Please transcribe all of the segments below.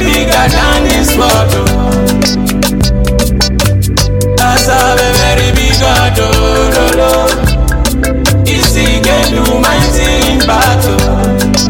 bigger than this world. I serve a very big God. Easy can do mighty in battle.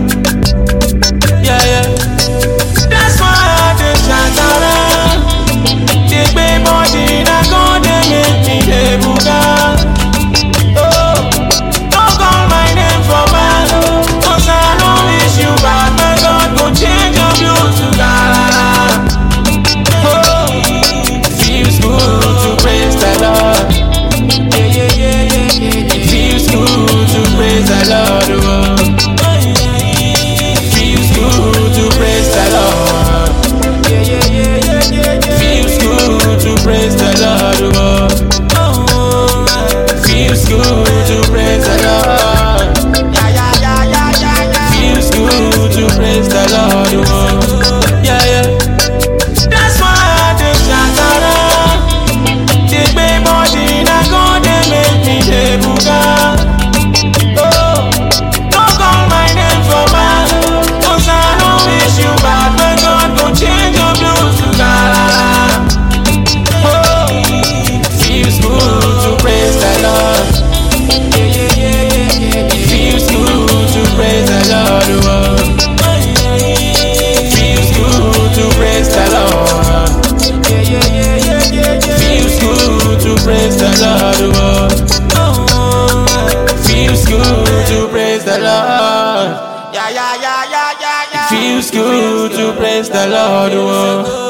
Yeah, yeah. That's why I dey chant around. They pay body, na God they make me dey buga. Oh, don't call my name for bad, 'cause I don't wish you bad. My God go change your view to God. Oh, feels good to praise the Lord. Yeah, yeah, yeah, yeah, yeah. It feels good to praise the Lord. Oh. Feels good to praise the Lord. Yeah, yeah, yeah, yeah, yeah, yeah. Feels good to praise the Lord. Oh. Feels good to praise the Lord. Yeah, yeah, yeah, yeah, yeah, yeah. Feels good to praise the Lord. Oh. Yeah, yeah. That's why I dey chant around. They pay body, na God they make me dey buga. Oh, don't call my name for bad, 'cause I don't wish you bad. My God go change your blues to God. Oh, feels good to praise the Lord. Yeah, yeah, yeah, yeah, yeah. It feels good to praise the Lord. Oh. Feels good to praise the Lord. Yeah, yeah, yeah, yeah, yeah, yeah. Feels good to praise the Lord. Oh. Feels good to praise the Lord. Yeah, yeah, yeah, yeah, yeah, yeah. Feels good to praise the Lord. Oh.